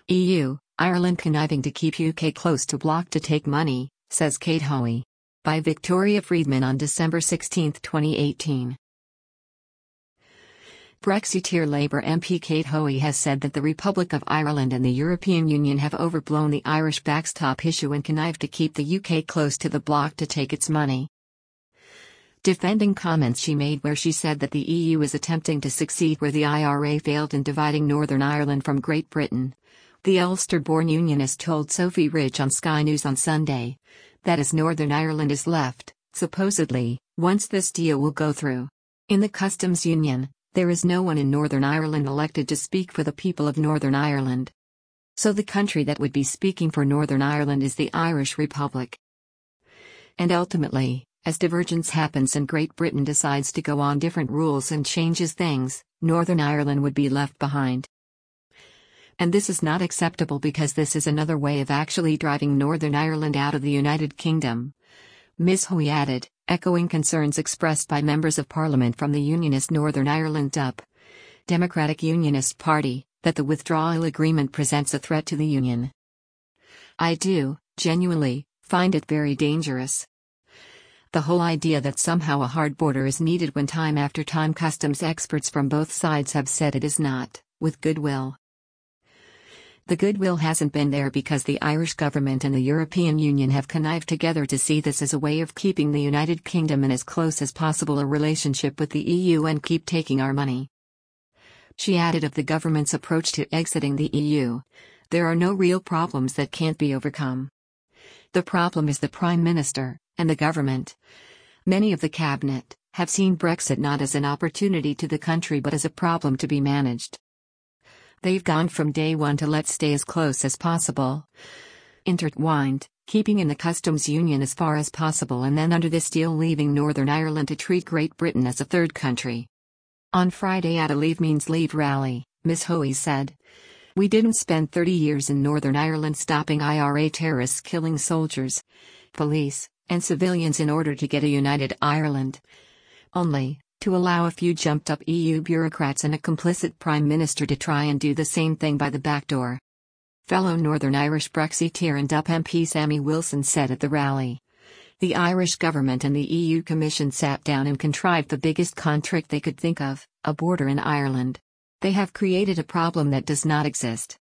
EU, Ireland conniving to keep UK close to bloc to take money, says Kate Hoey. By Victoria Friedman on December 16, 2018. Brexiteer Labour MP Kate Hoey has said that the Republic of Ireland and the European Union have overblown the Irish backstop issue and connived to keep the UK close to the bloc to take its money. Defending comments she made where she said that the EU is attempting to succeed where the IRA failed in dividing Northern Ireland from Great Britain, the Ulster-born unionist told Sophie Rich on Sky News on Sunday that as Northern Ireland is left, supposedly, once this deal will go through. In the customs union, there is no one in Northern Ireland elected to speak for the people of Northern Ireland. So the country that would be speaking for Northern Ireland is the Irish Republic. And ultimately, as divergence happens and Great Britain decides to go on different rules and changes things, Northern Ireland would be left behind. And this is not acceptable because this is another way of actually driving Northern Ireland out of the United Kingdom. Ms. Hoey added, echoing concerns expressed by members of Parliament from the Unionist Northern Ireland DUP, Democratic Unionist Party, that the withdrawal agreement presents a threat to the Union. I do, genuinely, find it very dangerous. The whole idea that somehow a hard border is needed when time after time customs experts from both sides have said it is not, with goodwill. The goodwill hasn't been there because the Irish government and the European Union have connived together to see this as a way of keeping the United Kingdom in as close as possible a relationship with the EU and keep taking our money. She added of the government's approach to exiting the EU, there are no real problems that can't be overcome. The problem is the Prime Minister, and the government. Many of the cabinet have seen Brexit not as an opportunity to the country but as a problem to be managed. They've gone from day one to let's stay as close as possible, intertwined, keeping in the customs union as far as possible and then under this deal leaving Northern Ireland to treat Great Britain as a third country. On Friday at a Leave Means Leave rally, Ms. Hoey said, "We didn't spend 30 years in Northern Ireland stopping IRA terrorists killing soldiers, police, and civilians in order to get a united Ireland. Only to allow a few jumped-up EU bureaucrats and a complicit Prime Minister to try and do the same thing by the back door." Fellow Northern Irish Brexiteer and DUP MP Sammy Wilson said at the rally, "The Irish government and the EU Commission sat down and contrived the biggest con trick they could think of, a border in Ireland. They have created a problem that does not exist.